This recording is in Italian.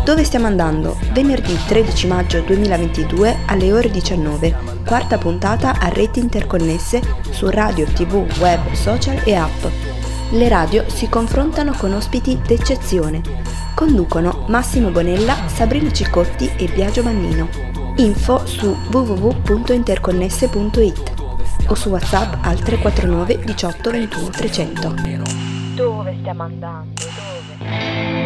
Dove stiamo andando? Venerdì 13 maggio 2022 alle ore 19, quarta puntata a reti interconnesse su radio, tv, web, social e app. Le radio si confrontano con ospiti d'eccezione. Conducono Massimo Bonella, Sabrina Ciccotti e Biagio Mannino. Info su www.interconnesse.it o su WhatsApp al 349 18 21 300. Dove stiamo andando? Dove?